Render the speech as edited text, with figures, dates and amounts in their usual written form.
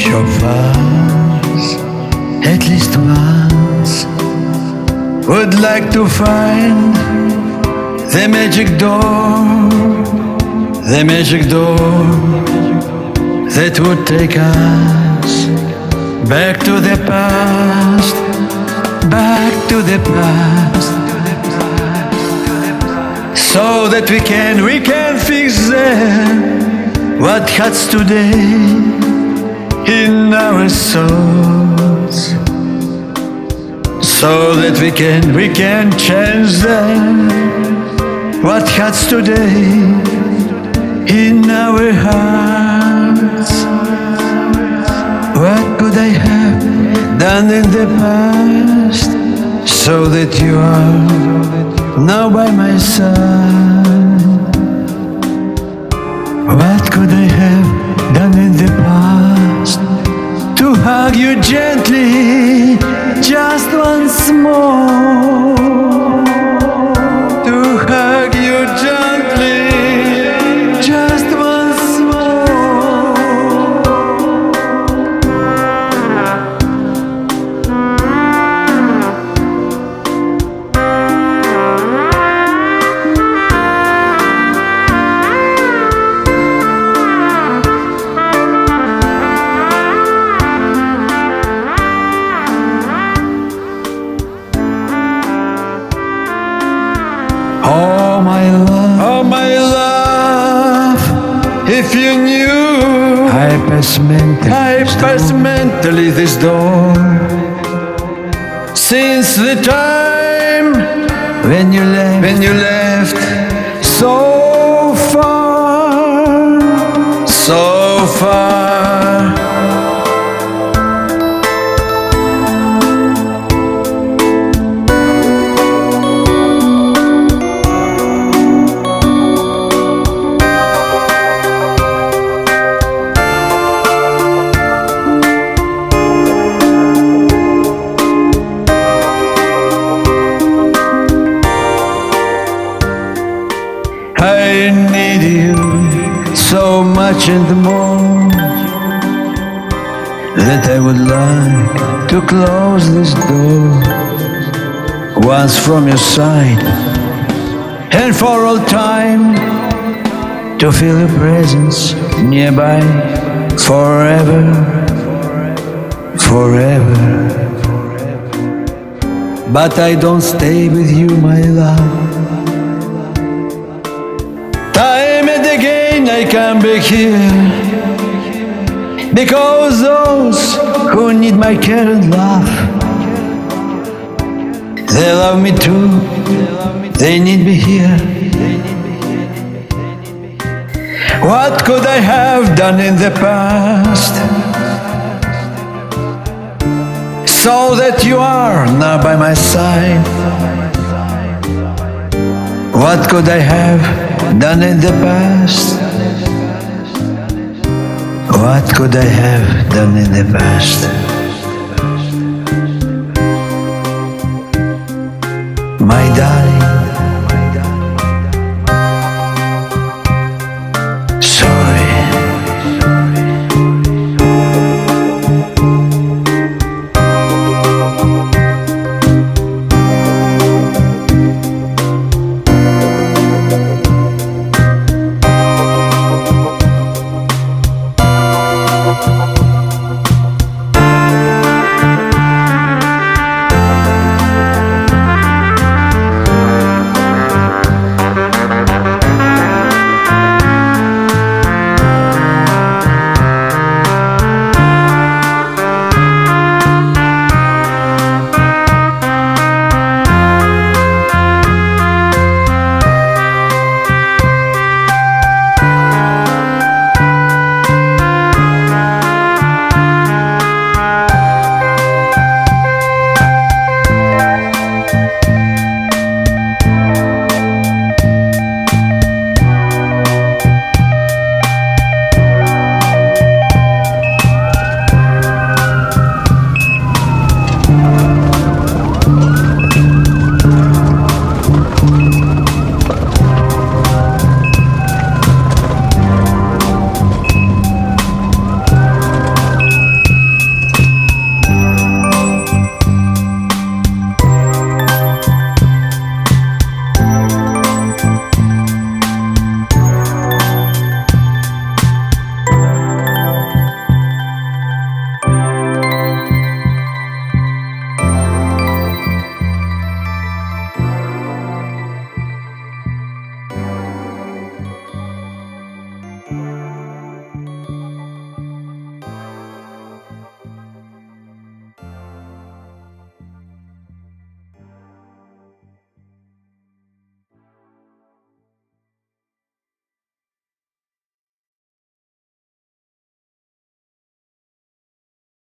of us, at least once, would like to find the magic door that would take us back to the past, back to the past, so that we can fix what hurts today in our souls, so that we can change what hurts today in our hearts. What could I have done in the past so that you are now by my side? What could I have done in the past to hug you gently just once more? To hug you gently just once more. Oh my love, if you knew I pass mentally this door since the time when you left so far. I need you so much and more that I would like to close this door once from your side, and for all time to feel your presence nearby forever, forever. But I don't stay with you, my love. Time and again I come back here, because those who need my care and love, they love me too, they need me here. What could I have done in the past so that you are now by my side? What could I have done in the past? What could I have done in the past? My darling,